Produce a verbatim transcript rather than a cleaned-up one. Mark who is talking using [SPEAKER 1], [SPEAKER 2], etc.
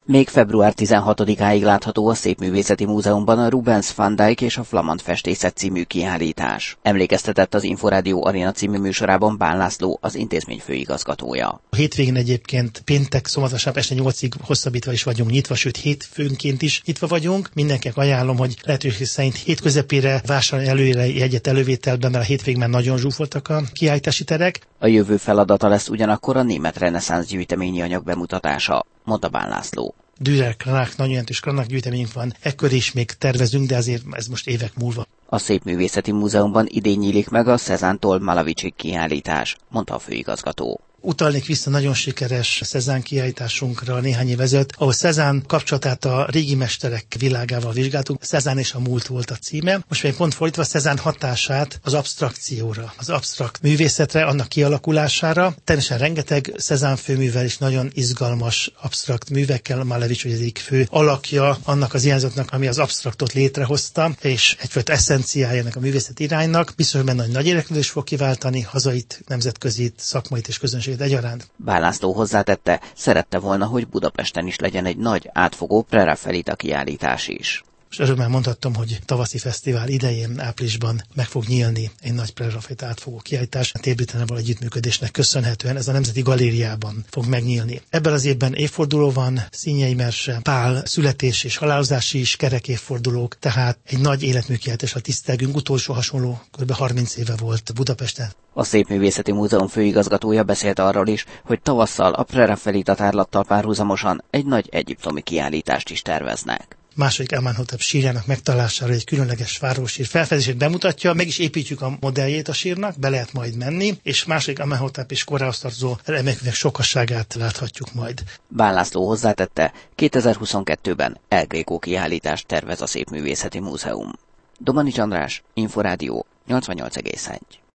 [SPEAKER 1] Még február tizenhatodikáig látható a Szépművészeti Múzeumban a Rubens, Van Dyck és a Flamand festészet című kiállítás. Emlékeztetett az Inforádió Arena című műsorában Bán László, az intézmény főigazgatója.
[SPEAKER 2] A hétvégén egyébként péntek, szombat, vasárnap este nyolcig hosszabbítva is vagyunk nyitva, sőt hétfőnként is nyitva vagyunk. Mindenkinek ajánlom, hogy lehetőség szerint hét közepére vásárolni előre jegyet elővételben, mert a hétvégén már nagyon zsúfoltak a kiállítási terek.
[SPEAKER 1] A jövő feladata lesz ugyanakkor a német reneszánsz gyűjteményi anyag bemutatása, mondta Bán László.
[SPEAKER 2] Dürer Kranach, nagyon jelentős Kranach gyűjteményünk van, ekkor is még tervezünk, de azért ez most évek múlva.
[SPEAKER 1] A Szépművészeti Múzeumban idén nyílik meg a Cézanne-tól Malavicsig kiállítás, mondta a főigazgató.
[SPEAKER 2] Utalnék vissza nagyon sikeres Cézanne kiállításunkra néhány év ezelőtt, ahol Cézanne kapcsolatát a régi mesterek világával vizsgáltuk. Cézanne és a múlt volt a címe. Most még pont fordítva Cézanne hatását az absztrakcióra, az absztrakt művészetre, annak kialakulására. Természetesen rengeteg Cézanne főművel is nagyon izgalmas absztrakt művekkel, Malevich az egyik fő alakja annak az irányzatnak, ami az absztraktot létrehozta, és egyfajta eszenciájának a művészeti iránynak. Biztos benne nagy érdeklődést fog kiváltani, hazait, nemzetközit, szakmait és közönséget egyaránt.
[SPEAKER 1] Bán László hozzátette, szerette volna, hogy Budapesten is legyen egy nagy, átfogó Prerafaelita kiállítás is.
[SPEAKER 2] És örömmel mondhattam, hogy tavaszi fesztivál idején, áprilisban meg fog nyílni egy nagy Prerafaelita átfogó kiállítás. A Tél-Britanniával együttműködésnek köszönhetően ez a Nemzeti Galériában fog megnyílni. Ebben az évben évforduló van, Színyei Merse, Pál születés és halálozási is kerek évfordulók, tehát egy nagy életműkiállításra tisztelgünk. Utolsó hasonló kb. harminc éve volt Budapesten.
[SPEAKER 1] A Szépművészeti Múzeum főigazgatója beszélt arról is, hogy tavasszal a Prerafaelita tárlattal párhuzamosan egy nagy egyiptomi kiállítást is terveznek.
[SPEAKER 2] Második Amenhotep sírjának megtalálására egy különleges fáraósír felfedezését bemutatja, meg is építjük a modelljét a sírnak, be lehet majd menni, és második Amenhotep és korához tartozó remekülnek sokasságát láthatjuk majd.
[SPEAKER 1] Bán László hozzátette, kétezer-huszonkettőben El Greco kiállítást tervez a Szépművészeti Múzeum. Domanics András, Inforádió, nyolcvannyolc egész egy.